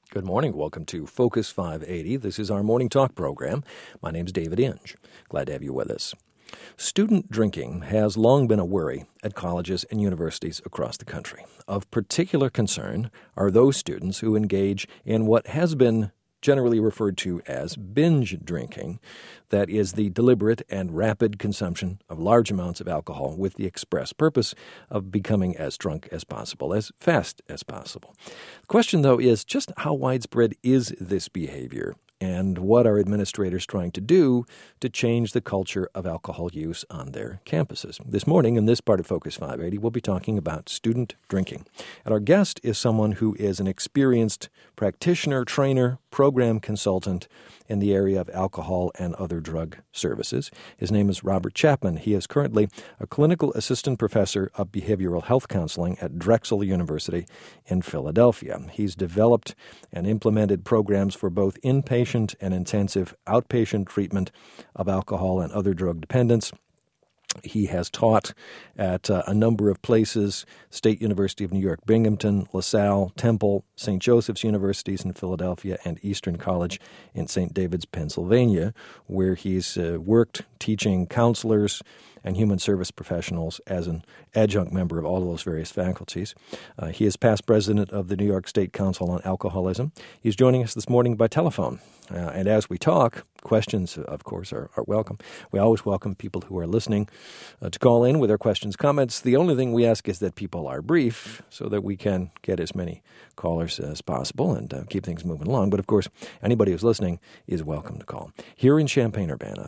Good morning. Welcome to Focus 580. This is our morning talk program. My name's David Inge. Glad to have you with us. Student drinking has long been a worry at colleges and universities across the country. Of particular concern are those students who engage in what has been generally referred to as binge drinking. That is the deliberate and rapid consumption of large amounts of alcohol with the express purpose of becoming as drunk as possible, as fast as possible. The question, though, is just how widespread is this behavior? And what are administrators trying to do to change the culture of alcohol use on their campuses? This morning, in this part of Focus 580, we'll be talking about student drinking. And our guest is someone who is an experienced practitioner, trainer, program consultant in the area of alcohol and other drug services. His name is Robert Chapman. He is currently a clinical assistant professor of behavioral health counseling at Drexel University in Philadelphia. He's developed and implemented programs for both inpatient and intensive outpatient treatment of alcohol and other drug dependence. He has taught at a number of places: State University of New York, Binghamton, LaSalle, Temple, St. Joseph's Universities in Philadelphia, and Eastern College in St. David's, Pennsylvania, where he's worked teaching counselors and human service professionals as an adjunct member of all of those various faculties. He is past president of the New York State Council on Alcoholism. He's joining us this morning by telephone. And as we talk, questions, of course, are welcome. We always welcome people who are listening to call in with their questions, comments. The only thing we ask is that people are brief so that we can get as many callers as possible and keep things moving along. But, of course, anybody who's listening is welcome to call. Here in Champaign-Urbana,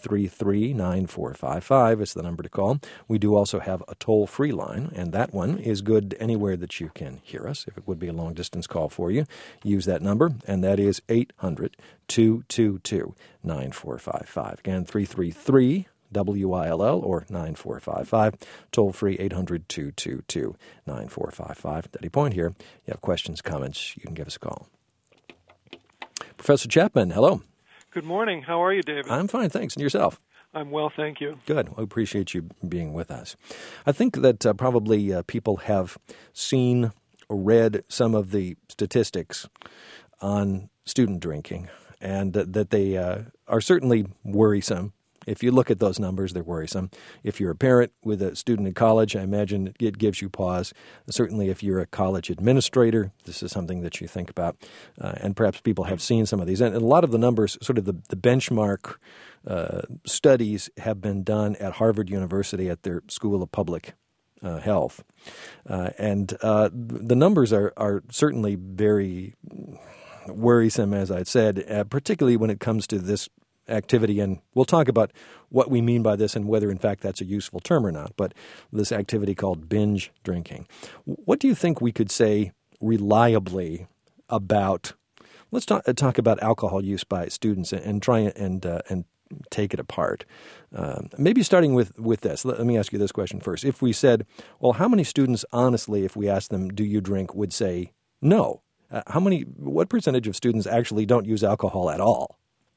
333-9455 is the number to call. We do also have a toll-free line, and that one is good anywhere that you can hear us. If it would be a long-distance call for you, use that number, and that is 800-222-9455. Again, 333-WILL or 9455. Toll free 800-222-9455. At any point here, you have questions, comments, you can give us a call. Professor Chapman, hello. Good morning. How are you, David? I'm fine, thanks. And yourself? I'm well, thank you. Good. I appreciate you being with us. I think that probably people have seen or read some of the statistics on student drinking, and that they are certainly worrisome. If you look at those numbers, they're worrisome. If you're a parent with a student in college, I imagine it gives you pause. Certainly if you're a college administrator, this is something that you think about. And perhaps people have seen some of these. And a lot of the numbers, sort of the benchmark studies have been done at Harvard University at their School of Public Health. And the numbers are certainly very worrisome, as I said, particularly when it comes to this activity, and we'll talk about what we mean by this and whether, in fact, that's a useful term or not, but this activity called binge drinking. What do you think we could say reliably about, let's talk about alcohol use by students and try and take it apart. Maybe starting with this, let me ask you this question first. If we said, well, how many students, honestly, if we asked them, do you drink, would say no? What percentage of students actually don't use alcohol at all?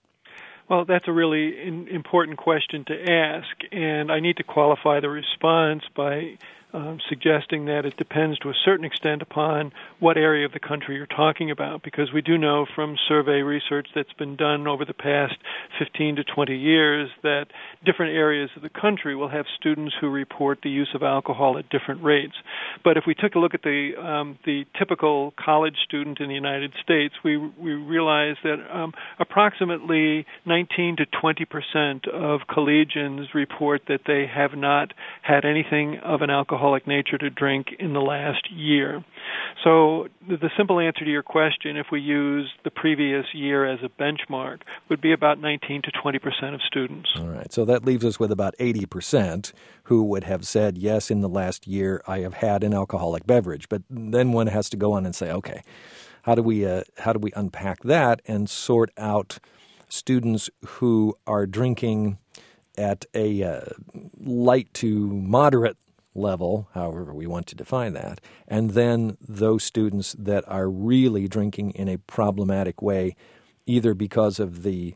Well, that's a really important question to ask, and I need to qualify the response by suggesting that it depends to a certain extent upon what area of the country you're talking about, because we do know from survey research that's been done over the past 15 to 20 years that different areas of the country will have students who report the use of alcohol at different rates. But if we took a look at the typical college student in the United States, we realize that approximately 19 to 20% of collegians report that they have not had anything of an alcoholic nature to drink in the last year. So the simple answer to your question, if we use the previous year as a benchmark, would be about 19 to 20% of students. All right. So that leaves us with about 80% who would have said, yes, in the last year I have had an alcoholic beverage. But then one has to go on and say, okay, how do we unpack that and sort out students who are drinking at a light to moderate level, however we want to define that, and then those students that are really drinking in a problematic way, either because of the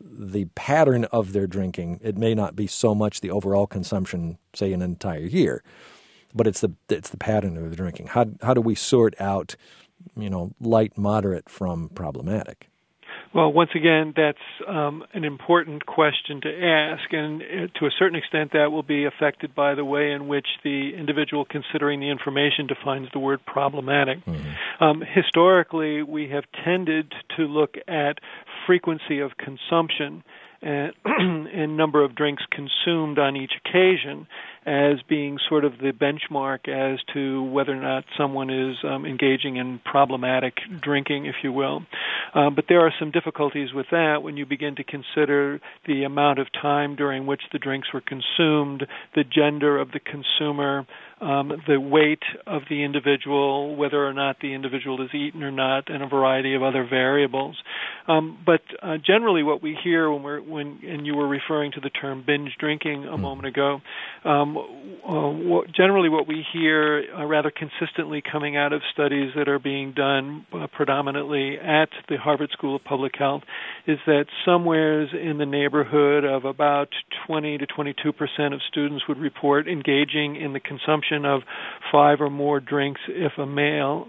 pattern of their drinking. It may not be so much the overall consumption, say, an entire year, but it's the pattern of the drinking. How do we sort out light, moderate from problematic? Well, once again, that's an important question to ask, and to a certain extent that will be affected by the way in which the individual considering the information defines the word problematic. Mm-hmm. Historically, we have tended to look at frequency of consumption and number of drinks consumed on each occasion as being sort of the benchmark as to whether or not someone is engaging in problematic drinking, if you will. But there are some difficulties with that when you begin to consider the amount of time during which the drinks were consumed, the gender of the consumer, the weight of the individual, whether or not the individual is eaten or not, and a variety of other variables. But generally what we hear and you were referring to the term binge drinking a moment ago, generally what we hear rather consistently coming out of studies that are being done predominantly at the Harvard School of Public Health is that somewheres in the neighborhood of about 20 to 22% of students would report engaging in the consumption of 5 or more drinks if a male,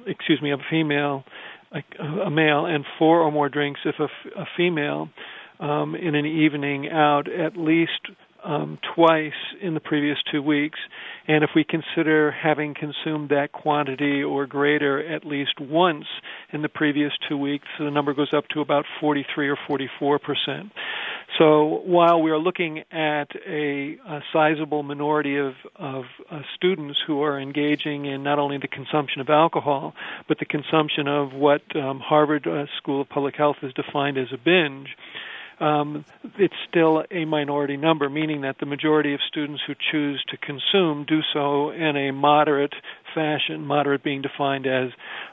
and 4 or more drinks if a female in an evening out at least twice in the previous 2 weeks. And if we consider having consumed that quantity or greater at least once in the previous 2 weeks, the number goes up to about 43 or 44%. So while we are looking at a sizable minority of students who are engaging in not only the consumption of alcohol, but the consumption of what Harvard School of Public Health has defined as a binge, it's still a minority number, meaning that the majority of students who choose to consume do so in a moderate fashion, moderate being defined as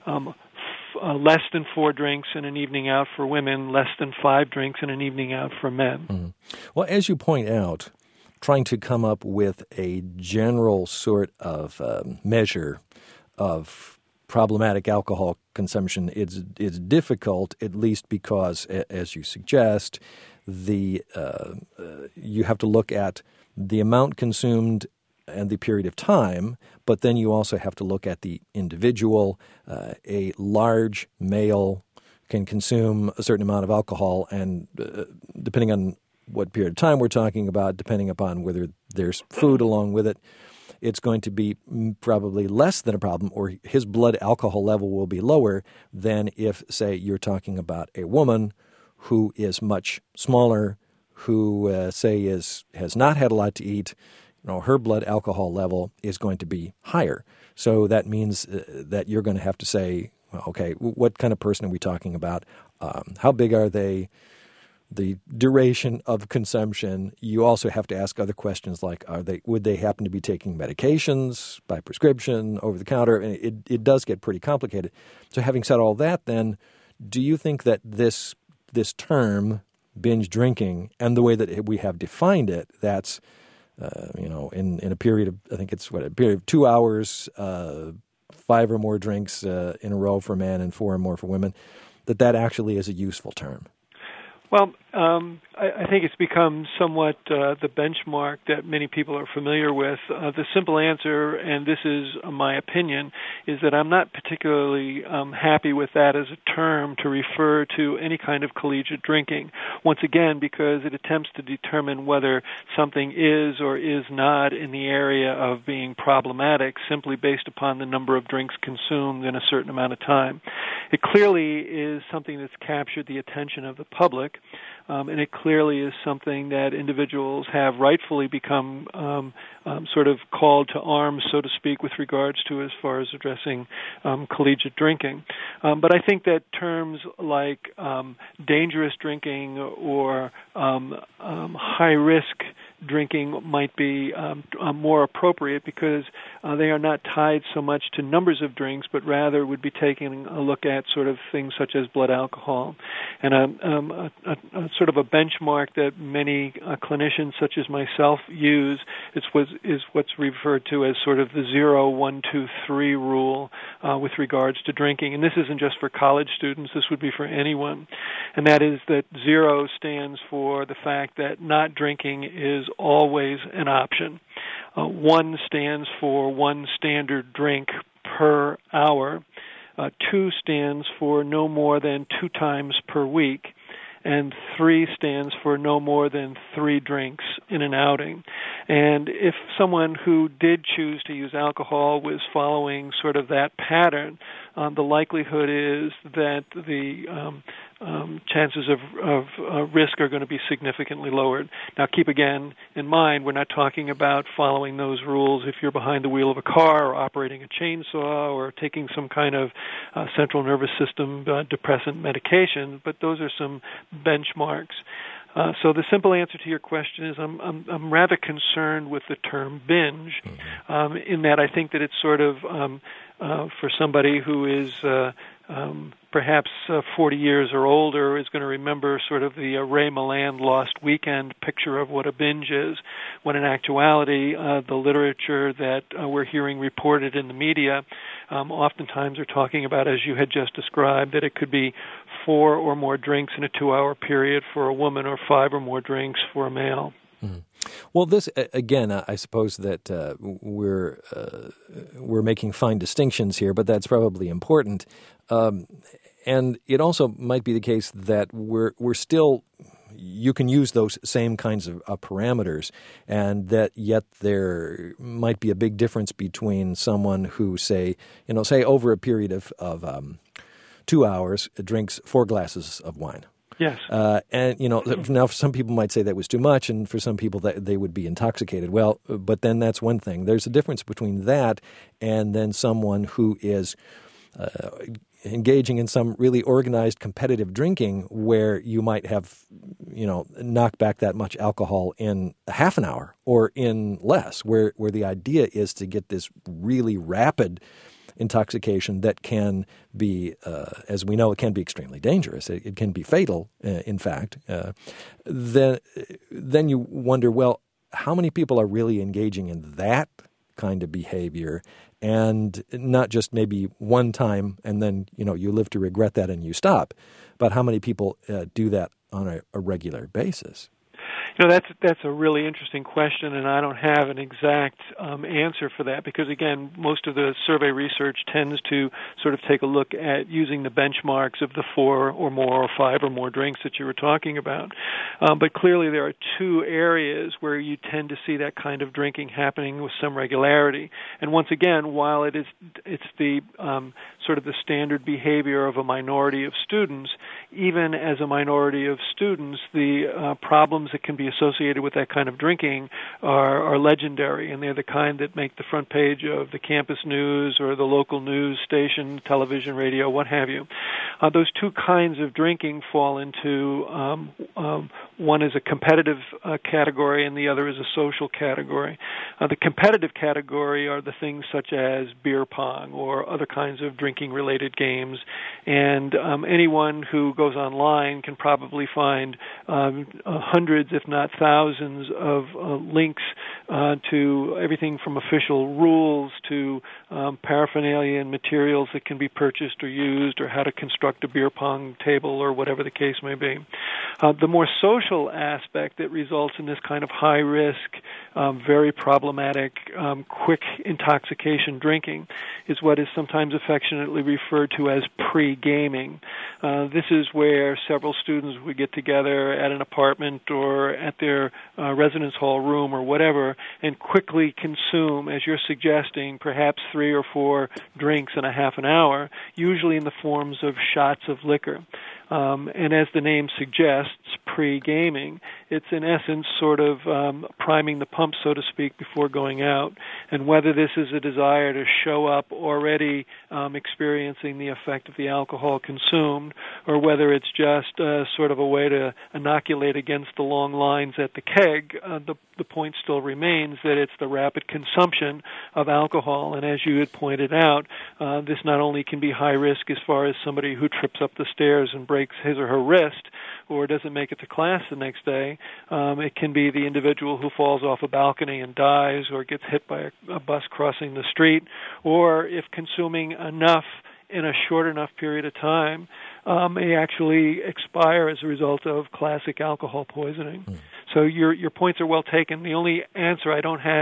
less than 4 drinks in an evening out for women, less than 5 drinks in an evening out for men. Mm-hmm. Well, as you point out, trying to come up with a general sort of measure of problematic alcohol consumption is difficult, at least because, as you suggest, you have to look at the amount consumed and the period of time, but then you also have to look at the individual. A large male can consume a certain amount of alcohol, and depending on what period of time we're talking about, depending upon whether there's food along with it, it's going to be probably less than a problem, or his blood alcohol level will be lower than if, say, you're talking about a woman who is much smaller, who, say, has not had a lot to eat. Her blood alcohol level is going to be higher. So that means that you're going to have to say, well, okay, what kind of person are we talking about? How big are they? The duration of consumption. You also have to ask other questions like, would they happen to be taking medications by prescription, over the counter? It does get pretty complicated. So having said all that, then, do you think that this term, binge drinking, and the way that we have defined it, that's in a period of, I think it's a period of 2 hours, 5 or more drinks in a row for men and 4 or more for women, that actually is a useful term? Well, I think it's become somewhat the benchmark that many people are familiar with. The simple answer, and this is my opinion, is that I'm not particularly happy with that as a term to refer to any kind of collegiate drinking. Once again, because it attempts to determine whether something is or is not in the area of being problematic simply based upon the number of drinks consumed in a certain amount of time. It clearly is something that's captured the attention of the public. And it clearly is something that individuals have rightfully become sort of called to arms, so to speak, with regards to as far as addressing collegiate drinking. But I think that terms like dangerous drinking or high-risk drinking might be more appropriate because they are not tied so much to numbers of drinks, but rather would be taking a look at sort of things such as blood alcohol. And a sort of a benchmark that many clinicians such as myself use is what's referred to as sort of the 0, 1, 2, 3 rule with regards to drinking. And this isn't just for college students, this would be for anyone. And that is that 0 stands for the fact that not drinking is always an option. 1 stands for 1 standard drink per hour. 2 stands for no more than 2 times per week, and 3 stands for no more than 3 drinks in an outing. And if someone who did choose to use alcohol was following sort of that pattern, the likelihood is that the chances of risk are going to be significantly lowered. Now, keep again in mind, we're not talking about following those rules if you're behind the wheel of a car or operating a chainsaw or taking some kind of central nervous system depressant medication, but those are some benchmarks. So the simple answer to your question is I'm rather concerned with the term binge, in that I think that it's sort of for somebody who is perhaps 40 years or older is going to remember sort of the Ray Milland Lost Weekend picture of what a binge is, when in actuality the literature that we're hearing reported in the media oftentimes are talking about, as you had just described, that it could be 4 or more drinks in a 2-hour period for a woman or 5 or more drinks for a male. Mm-hmm. Well, this again, I suppose that we're making fine distinctions here, but that's probably important. And it also might be the case that we're still, you can use those same kinds of parameters, and that yet there might be a big difference between someone who say over a period of 2 hours drinks 4 glasses of wine. Yes. And, now some people might say that was too much, and for some people that they would be intoxicated. Well, but then that's one thing. There's a difference between that and then someone who is engaging in some really organized competitive drinking where you might have, knocked back that much alcohol in a half an hour or in less, where the idea is to get this really rapid intoxication that can be, as we know, it can be extremely dangerous. It can be fatal, in fact. Then you wonder, well, how many people are really engaging in that kind of behavior, and not just maybe one time and then, you live to regret that and you stop, but how many people do that on a regular basis? That's a really interesting question, and I don't have an exact answer for that because, again, most of the survey research tends to sort of take a look at using the benchmarks of the 4 or more or 5 or more drinks that you were talking about. But clearly there are 2 areas where you tend to see that kind of drinking happening with some regularity. And once again, while it's the sort of the standard behavior of a minority of students, even as a minority of students, the problems that can be associated with that kind of drinking are legendary, and they're the kind that make the front page of the campus news or the local news station, television, radio, what have you. Those 2 kinds of drinking fall into one is a competitive category and the other is a social category. The competitive category are the things such as beer pong or other kinds of drinking-related games, and anyone who goes online can probably find hundreds, if not thousands, of links to everything from official rules to paraphernalia and materials that can be purchased or used, or how to construct a beer pong table or whatever the case may be. The more social aspect that results in this kind of high-risk, very problematic, quick intoxication drinking is what is sometimes affectionately referred to as pre-gaming. This is where several students would get together at an apartment or at their residence hall room or whatever and quickly consume, as you're suggesting, perhaps 3 or 4 drinks in a half an hour, usually in the forms of shots of liquor. And as the name suggests, pre-gaming, it's in essence sort of priming the pump, so to speak, before going out. And whether this is a desire to show up already experiencing the effect of the alcohol consumed, or whether it's just sort of a way to inoculate against the long lines at the keg, the point still remains that it's the rapid consumption of alcohol. And as you had pointed out, this not only can be high risk as far as somebody who trips up the stairs and breaks his or her wrist or doesn't make it to class the next day. It can be the individual who falls off a balcony and dies or gets hit by a bus crossing the street, or if consuming enough in a short enough period of time may actually expire as a result of classic alcohol poisoning. So your points are well taken. The only answer I don't have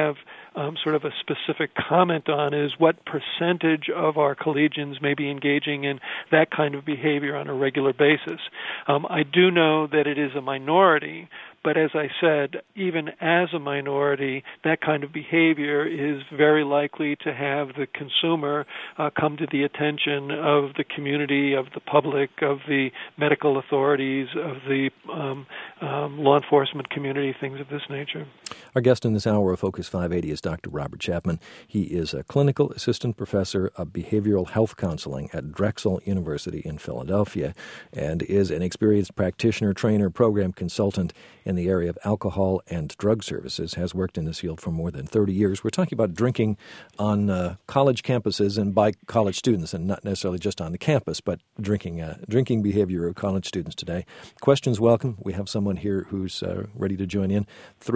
sort of a specific comment on is what percentage of our collegians may be engaging in that kind of behavior on a regular basis. I do know that it is a minority, but as I said, even as a minority, that kind of behavior is very likely to have the consumer come to the attention of the community, of the public, of the medical authorities, of the law enforcement community, things of this nature. Our guest in this hour of Focus 580 is Dr. Robert Chapman. He is a clinical assistant professor of behavioral health counseling at Drexel University in Philadelphia and is an experienced practitioner, trainer, program consultant in the area of alcohol and drug services, has worked in this field for more than 30 years. We're talking about drinking on college campuses and by college students, and not necessarily just on the campus, but drinking behavior of college students today. Questions welcome. We have someone here who's ready to join in.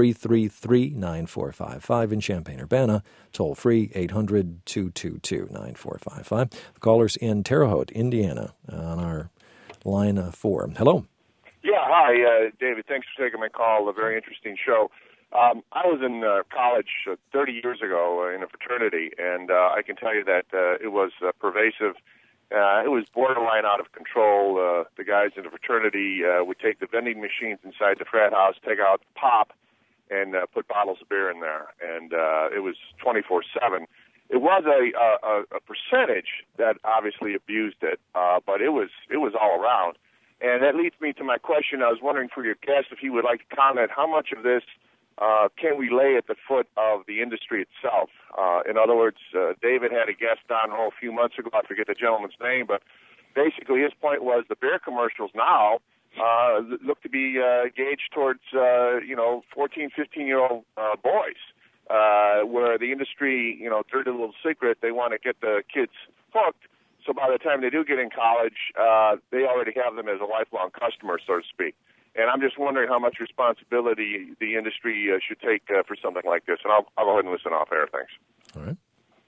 333-9455 in Champaign-Urbana. Toll free, 800-222-9455. The caller's in Terre Haute, Indiana, on our line 4. Hello. Yeah, hi, David. Thanks for taking my call. A very interesting show. I was in college 30 years ago in a fraternity, and I can tell you that it was pervasive. It was borderline out of control. The guys in the fraternity would take the vending machines inside the frat house, take out pop, and put bottles of beer in there. And it was 24/7. It was a percentage that obviously abused it, but it was all around. And that leads me to my question. I was wondering for your guest if he would like to comment how much of this can we lay at the foot of the industry itself? In other words, David had a guest on a few months ago. I forget the gentleman's name, but basically his point was the beer commercials now look to be gauged towards 14, 15-year-old boys, where the industry, dirty little secret, they want to get the kids hooked. So by the time they do get in college, they already have them as a lifelong customer, so to speak. And I'm just wondering how much responsibility the industry should take for something like this. And I'll go ahead and listen off air. Thanks. All right.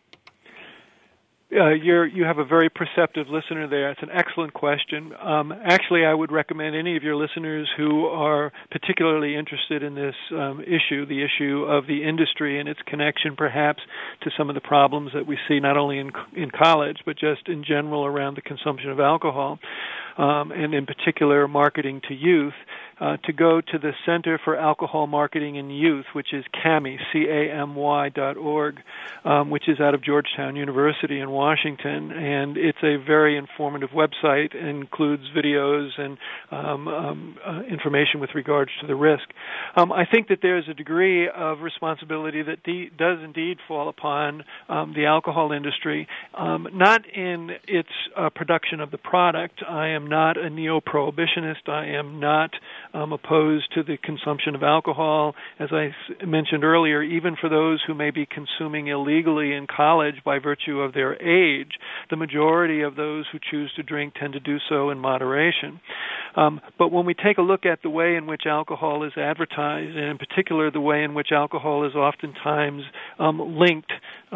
You have a very perceptive listener there. It's an excellent question. Actually, I would recommend any of your listeners who are particularly interested in this issue, the issue of the industry and its connection perhaps to some of the problems that we see not only in college, but just in general around the consumption of alcohol, and in particular marketing to youth, to go to the Center for Alcohol Marketing in Youth, which is CAMY, CAMY.org, which is out of Georgetown University in Washington, and it's a very informative website. It includes videos and information with regards to the risk. I think that there's a degree of responsibility that does indeed fall upon the alcohol industry, not in its production of the product. I am not a neo-prohibitionist. I am not opposed to the consumption of alcohol. As I mentioned earlier, even for those who may be consuming illegally in college by virtue of their age, the majority of those who choose to drink tend to do so in moderation. But when we take a look at the way in which alcohol is advertised, and in particular the way in which alcohol is oftentimes linked,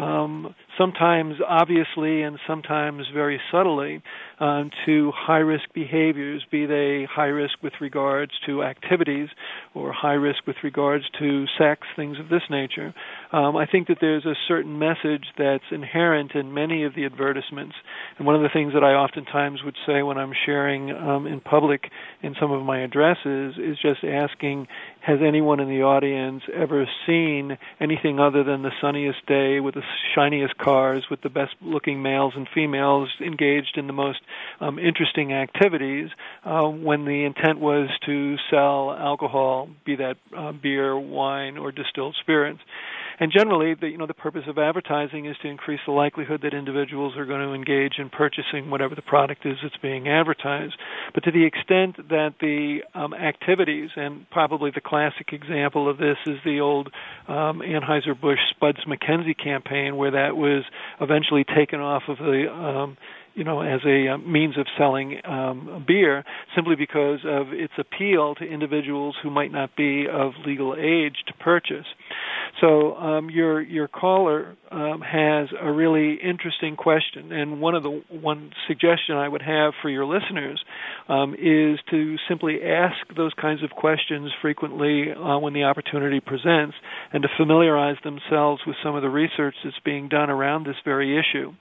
sometimes obviously and sometimes very subtly, to high-risk behaviors, be they high risk with regards to activities or high risk with regards to sex, things of this nature. I think that there's a certain message that's inherent in many of the advertisements. And one of the things that I oftentimes would say when I'm sharing in public in some of my addresses is just asking, has anyone in the audience ever seen anything other than the sunniest day with the shiniest cars, with the best-looking males and females engaged in the most interesting activities when the intent was to sell alcohol, be that beer, wine, or distilled spirits? And generally, the purpose of advertising is to increase the likelihood that individuals are going to engage in purchasing whatever the product is that's being advertised. But to the extent that the activities, and probably the classic example of this is the old Anheuser-Busch Spuds McKenzie campaign, where that was eventually taken off of the as a means of selling beer, simply because of its appeal to individuals who might not be of legal age to purchase. So your caller has a really interesting question, and one suggestion I would have for your listeners is to simply ask those kinds of questions frequently when the opportunity presents, and to familiarize themselves with some of the research that's being done around this very issue.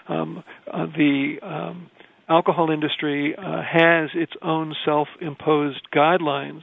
The alcohol industry has its own self-imposed guidelines,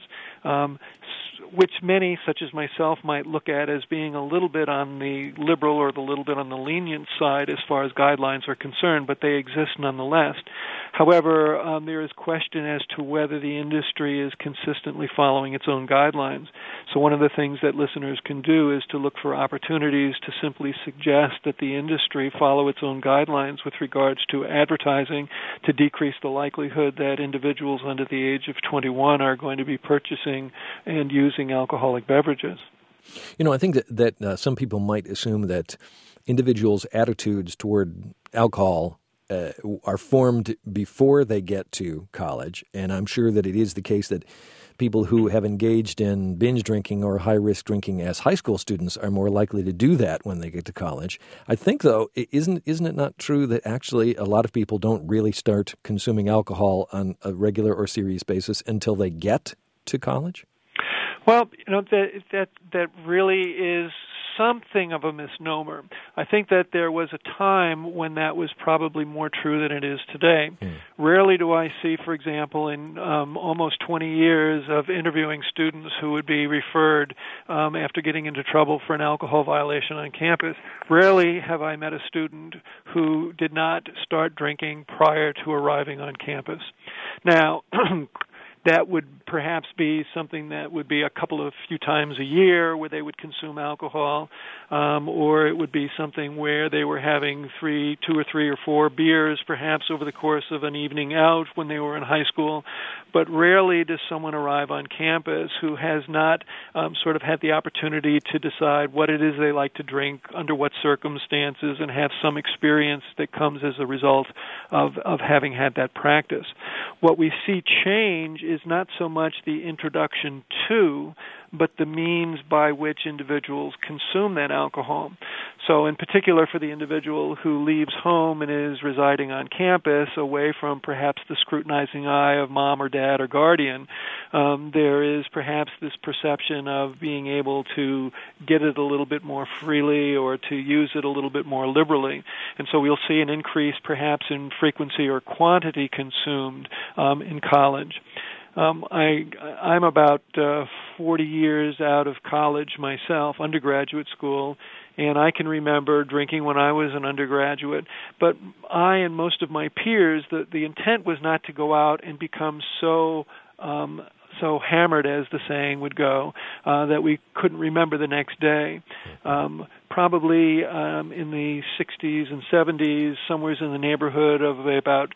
which many, such as myself, might look at as being a little bit on the liberal or the little bit on the lenient side as far as guidelines are concerned, but they exist nonetheless. However, there is question as to whether the industry is consistently following its own guidelines. So one of the things that listeners can do is to look for opportunities to simply suggest that the industry follow its own guidelines with regards to advertising to decrease the likelihood that individuals under the age of 21 are going to be purchasing and using alcoholic beverages. You know, I think that some people might assume that individuals' attitudes toward alcohol are formed before they get to college, and I'm sure that it is the case that people who have engaged in binge drinking or high-risk drinking as high school students are more likely to do that when they get to college. I think, though, isn't it not true that actually a lot of people don't really start consuming alcohol on a regular or serious basis until they get to college? Well, you know, that really is something of a misnomer. I think that there was a time when that was probably more true than it is today. Rarely do I see, for example, in almost 20 years of interviewing students who would be referred after getting into trouble for an alcohol violation on campus, rarely have I met a student who did not start drinking prior to arriving on campus. Now, that would perhaps be something that would be a few times a year where they would consume alcohol, or it would be something where they were having 2 or 3 or 4 beers perhaps over the course of an evening out when they were in high school. But rarely does someone arrive on campus who has not sort of had the opportunity to decide what it is they like to drink, under what circumstances, and have some experience that comes as a result of having had that practice. What we see change is not so much the introduction to, but the means by which individuals consume that alcohol. So in particular for the individual who leaves home and is residing on campus away from perhaps the scrutinizing eye of mom or dad or guardian, there is perhaps this perception of being able to get it a little bit more freely or to use it a little bit more liberally. And so we'll see an increase perhaps in frequency or quantity consumed in college. I'm about 40 years out of college myself, undergraduate school, and I can remember drinking when I was an undergraduate. But I and most of my peers, the intent was not to go out and become so hammered, as the saying would go, that we couldn't remember the next day. Probably in the 60s and 70s, somewhere in the neighborhood of about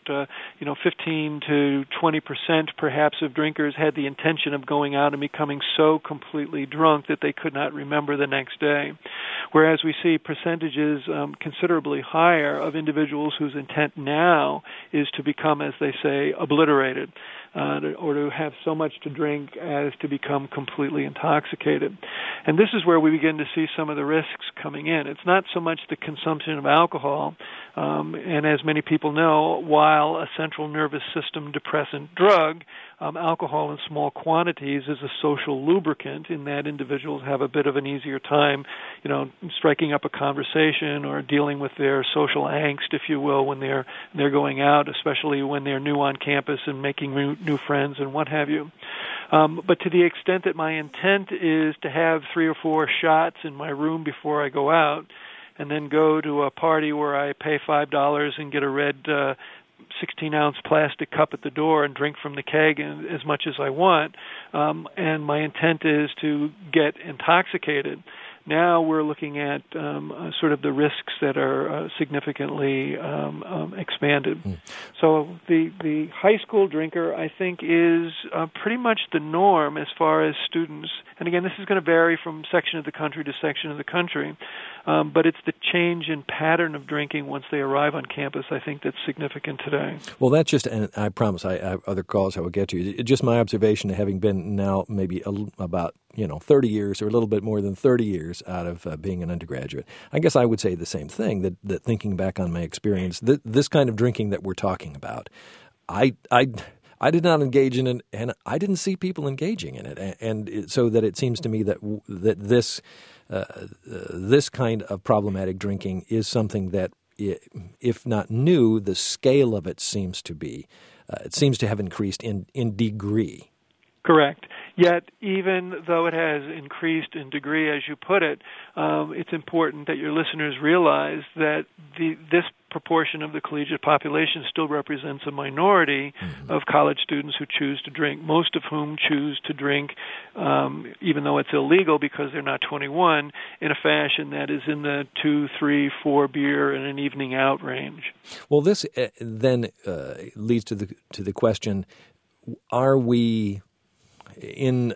15 to 20% perhaps of drinkers had the intention of going out and becoming so completely drunk that they could not remember the next day. Whereas we see percentages considerably higher of individuals whose intent now is to become, as they say, obliterated, or to have so much to drink as to become completely intoxicated. And this is where we begin to see some of the risks coming in. It's not so much the consumption of alcohol, and as many people know, while a central nervous system depressant drug, alcohol in small quantities is a social lubricant in that individuals have a bit of an easier time, striking up a conversation or dealing with their social angst, if you will, when they're going out, especially when they're new on campus and making new friends and what have you. But to the extent that my intent is to have 3 or 4 shots in my room before I go out, and then go to a party where I pay $5 and get a red 16-ounce plastic cup at the door and drink from the keg as much as I want, and my intent is to get intoxicated. Now we're looking at sort of the risks that are significantly expanded. So the high school drinker, I think, is pretty much the norm as far as students. And again, this is going to vary from section of the country to section of the country. But it's the change in pattern of drinking once they arrive on campus, I think, that's significant today. Well, that's just, and I promise I have other calls I will get to. It's just my observation, having been now maybe about 30 years or a little bit more than 30 years out of being an undergraduate. I guess I would say the same thing, that thinking back on my experience, this kind of drinking that we're talking about, I did not engage in it, and I didn't see people engaging in it. So that it seems to me that this kind of problematic drinking is something that, if not new, the scale of it seems to be. It seems to have increased in degree. Correct. Yet, even though it has increased in degree, as you put it, it's important that your listeners realize that this proportion of the collegiate population still represents a minority of college students who choose to drink, most of whom choose to drink, even though it's illegal because they're not 21, in a fashion that is in the 2, 3, 4 beer in an evening out range. Well, this then leads to the question: are we in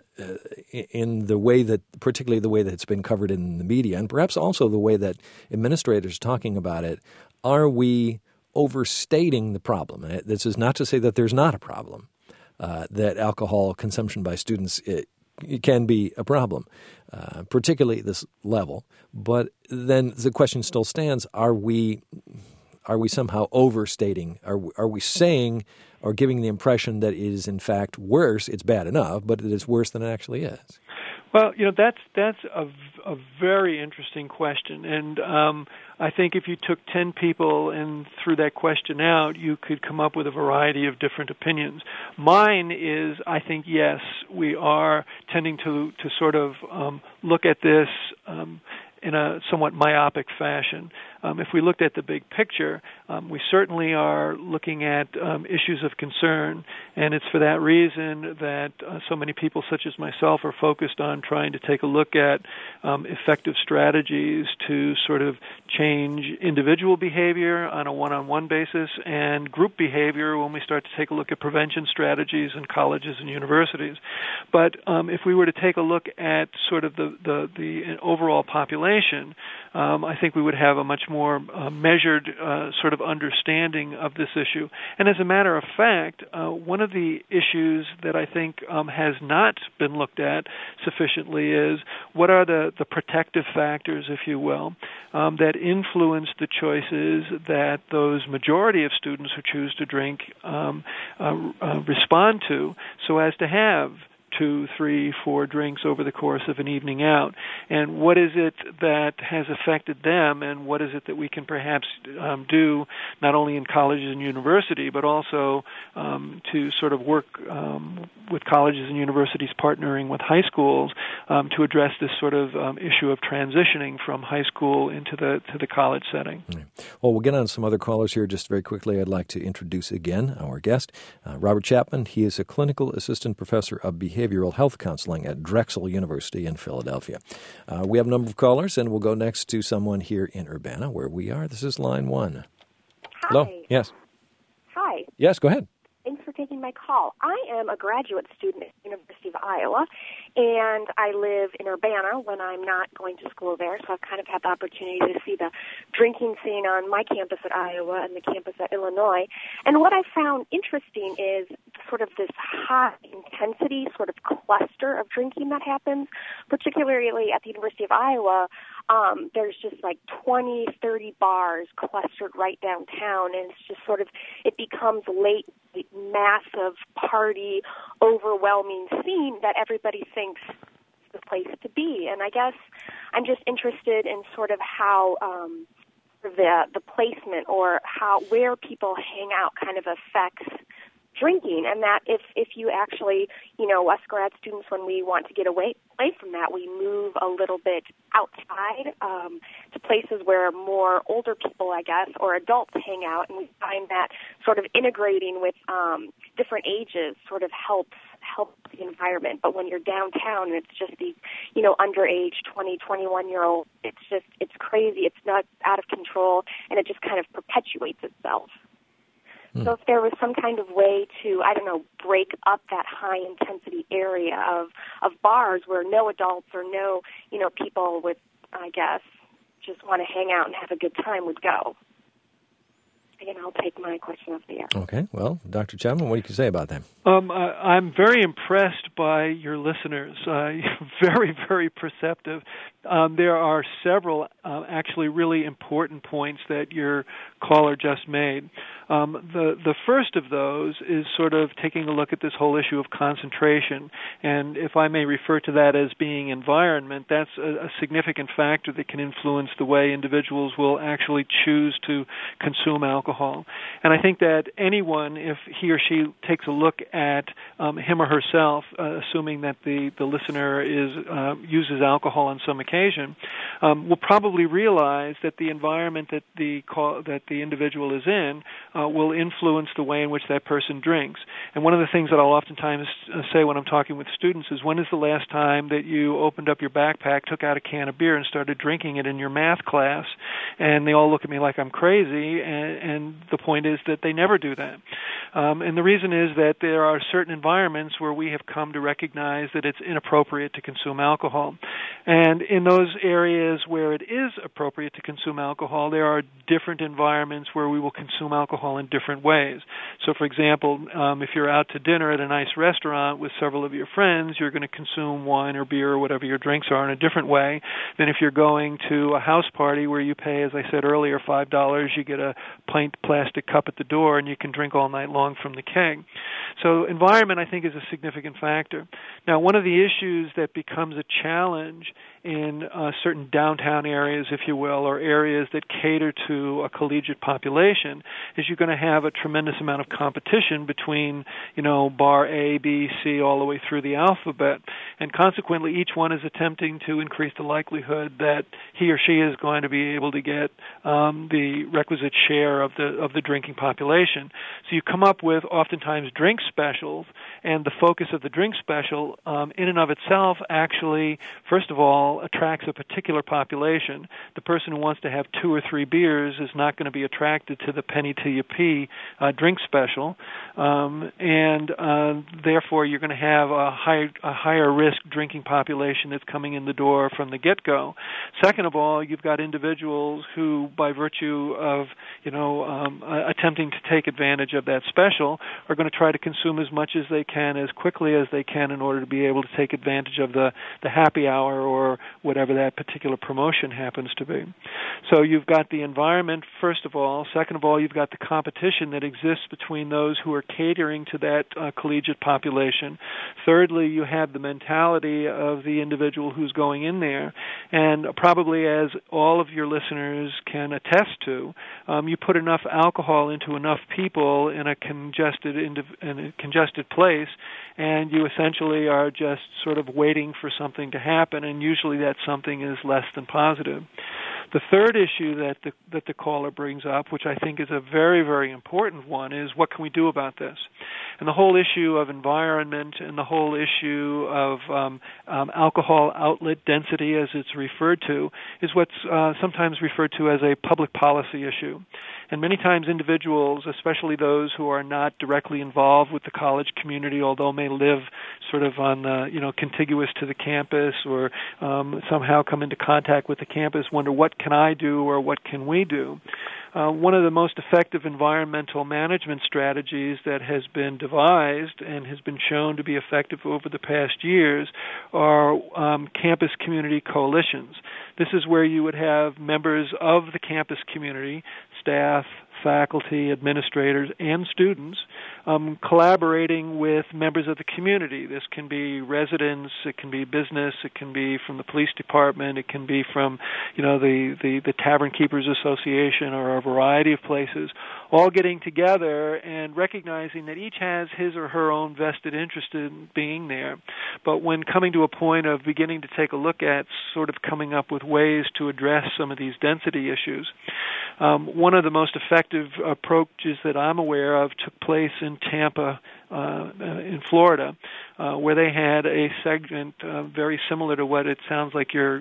the way that, particularly the way that it's been covered in the media, and perhaps also the way that administrators are talking about it, are we overstating the problem? And this is not to say that there's not a problem, that alcohol consumption by students it can be a problem, particularly at this level. But then the question still stands: are we somehow overstating? Are we saying or giving the impression that it is in fact worse? It's bad enough, but it is worse than it actually is. Well, that's a very interesting question, and I think if you took 10 people and threw that question out, you could come up with a variety of different opinions. Mine is, I think, yes, we are tending to sort of look at this in a somewhat myopic fashion. If we looked at the big picture, we certainly are looking at issues of concern, and it's for that reason that so many people such as myself are focused on trying to take a look at effective strategies to sort of change individual behavior on a one-on-one basis and group behavior when we start to take a look at prevention strategies in colleges and universities. But if we were to take a look at sort of the overall population, I think we would have a much more measured sort of understanding of this issue. And as a matter of fact, one of the issues that I think has not been looked at sufficiently is what are the protective factors, if you will, that influence the choices that those majority of students who choose to drink respond to, so as to have 2, 3, 4 drinks over the course of an evening out. And what is it that has affected them, and what is it that we can perhaps do not only in colleges and university, but also to sort of work with colleges and universities partnering with high schools to address this sort of issue of transitioning from high school into the college setting. Well, we'll get on some other callers here just very quickly. I'd like to introduce again our guest, Robert Chapman. He is a clinical assistant professor of behavioral health counseling at Drexel University in Philadelphia. We have a number of callers, and we'll go next to someone here in Urbana, where we are. This is line 1. Hi. Hello. Yes. Hi. Yes, go ahead. Thanks for taking my call. I am a graduate student at the University of Iowa, and I live in Urbana when I'm not going to school there, so I've kind of had the opportunity to see the drinking scene on my campus at Iowa and the campus at Illinois. And what I found interesting is sort of this high-intensity sort of cluster of drinking that happens, particularly at the University of Iowa. There's just like 20, 30 bars clustered right downtown, and it's just sort of, it becomes late, massive party, overwhelming scene that everybody thinks is the place to be. And I guess I'm just interested in sort of how the placement or where people hang out kind of affects drinking, and that if you actually, us grad students, when we want to get away from that, we move a little bit outside to places where more older people, I guess, or adults hang out, and we find that sort of integrating with different ages sort of helps the environment. But when you're downtown and it's just these, underage 20, 21-year-olds, it's crazy, it's not out of control, and it just kind of perpetuates itself. So if there was some kind of way to, break up that high-intensity area of bars where no adults or no, people with, I guess, just want to hang out and have a good time would go. and I'll take my question off the air. Okay. Well, Dr. Chapman, what do you say about that? I'm very impressed by your listeners. Very, very perceptive. There are several actually really important points that your caller just made. The first of those is sort of taking a look at this whole issue of concentration. And if I may refer to that as being environment, that's a significant factor that can influence the way individuals will actually choose to consume alcohol. And I think that anyone, if he or she takes a look at him or herself, assuming that the listener uses alcohol on some occasion, will probably realize that the environment that the individual is in will influence the way in which that person drinks. And one of the things that I'll oftentimes say when I'm talking with students is, when is the last time that you opened up your backpack, took out a can of beer, and started drinking it in your math class? And they all look at me like I'm crazy, and the point is that they never do that. And the reason is that there are certain environments where we have come to recognize that it's inappropriate to consume alcohol. And in those areas where it is appropriate to consume alcohol, there are different environments where we will consume alcohol in different ways. So, for example, if you're out to dinner at a nice restaurant with several of your friends, you're going to consume wine or beer or whatever your drinks are in a different way than if you're going to a house party where you pay, as I said earlier, $5, you get a pint plastic cup at the door, and you can drink all night long from the keg. So environment, I think, is a significant factor. Now, one of the issues that becomes a challenge in certain downtown areas, if you will, or areas that cater to a collegiate population, is you're going to have a tremendous amount of competition between, bar A, B, C, all the way through the alphabet. And consequently, each one is attempting to increase the likelihood that he or she is going to be able to get the requisite share of the drinking population. So you come up with oftentimes drink specials, and the focus of the drink special in and of itself actually, first of all, attracts a particular population. The person who wants to have 2 or 3 beers is not going to be attracted to the penny till you pee drink special, and therefore you're going to have a higher risk drinking population that's coming in the door from the get-go. Second of all, you've got individuals who, by virtue of attempting to take advantage of that special, are going to try to consume as much as they can, as quickly as they can, in order to be able to take advantage of the happy hour or whatever that particular promotion happens to be. So you've got the environment, first of all. Second of all, you've got the competition that exists between those who are catering to that collegiate population. Thirdly, you have the mentality of the individual who's going in there. And probably, as all of your listeners can attest to, you put enough alcohol into enough people in a congested place, and you essentially are just sort of waiting for something to happen, and usually that something is less than positive. The third issue that the caller brings up, which I think is a very, very important one, is what can we do about this? And the whole issue of environment and the whole issue of alcohol outlet density, as it's referred to, is what's sometimes referred to as a public policy issue. And many times individuals, especially those who are not directly involved with the college community, although may live sort of on the, contiguous to the campus or somehow come into contact with the campus, wonder what can I do or what can we do? One of the most effective environmental management strategies that has been devised and has been shown to be effective over the past years are campus community coalitions. This is where you would have members of the campus community, staff, faculty, administrators, and students collaborating with members of the community. This can be residents, it can be business, it can be from the police department, it can be from, the Tavern Keepers Association or a variety of places, all getting together and recognizing that each has his or her own vested interest in being there. But when coming to a point of beginning to take a look at sort of coming up with ways to address some of these density issues, one of the most effective approaches that I'm aware of took place in Tampa, in Florida, where they had a segment very similar to what it sounds like your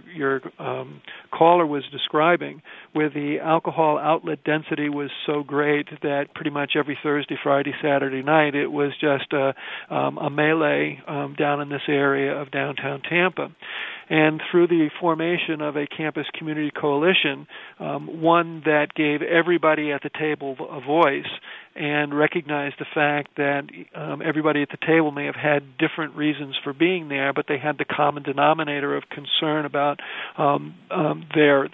caller was describing, where the alcohol outlet density was so great that pretty much every Thursday, Friday, Saturday night it was just a melee down in this area of downtown Tampa. And through the formation of a campus community coalition, one that gave everybody at the table a voice and recognized the fact that everybody at the table may have had different reasons for being there, but they had the common denominator of concern about their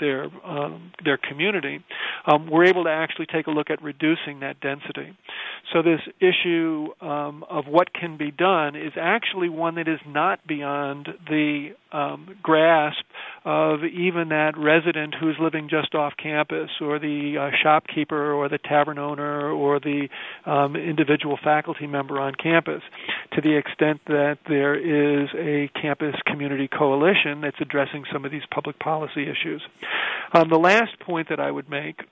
community, we're able to actually take a look at reducing that density. So this issue of what can be done is actually one that is not beyond the grasp of even that resident who's living just off campus, or the shopkeeper, or the tavern owner, or the individual faculty member on campus, to the extent that there is a campus community coalition that's addressing some of these public policy issues. The last point that I would make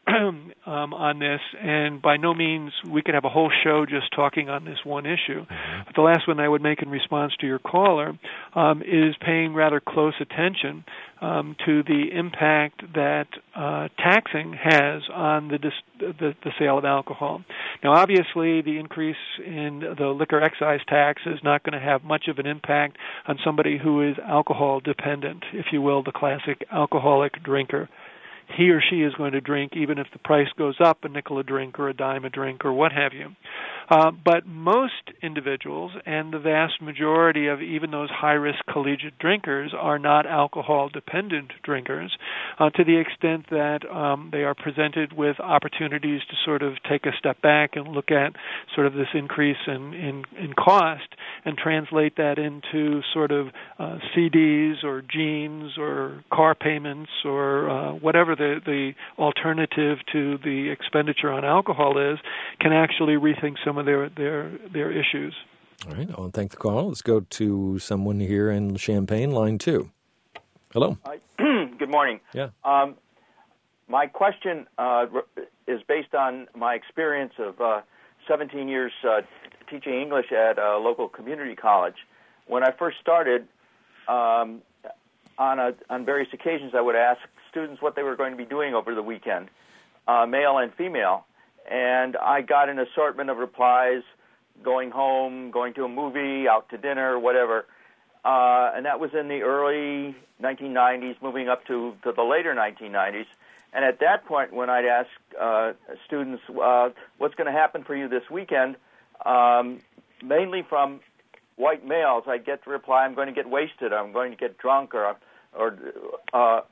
on this, and by no means we could have a whole show just talking on this one issue, but the last one I would make in response to your caller is paying rather close attention to the impact that taxing has on the sale of alcohol. Now, obviously, the increase in the liquor excise tax is not going to have much of an impact on somebody who is alcohol dependent, if you will, the classic alcoholic drinker. He or she is going to drink even if the price goes up a nickel a drink or a dime a drink or what have you. But most individuals, and the vast majority of even those high-risk collegiate drinkers, are not alcohol-dependent drinkers, to the extent that they are presented with opportunities to sort of take a step back and look at sort of this increase in cost and translate that into sort of CDs or jeans or car payments or whatever the alternative to the expenditure on alcohol is, can actually rethink some of their issues. All right, I want to thank the call. Let's go to someone here in Champaign, line 2. Hello. Good morning. Yeah. My question is based on my experience of 17 years teaching English at a local community college. When I first started, on various occasions, I would ask students what they were going to be doing over the weekend, male and female, and I got an assortment of replies: going home, going to a movie, out to dinner, whatever. And that was in the early 1990s, moving up to the later 1990s. And at that point, when I'd ask students, what's going to happen for you this weekend, mainly from white males, I'd get the reply, I'm going to get wasted, I'm going to get drunk, or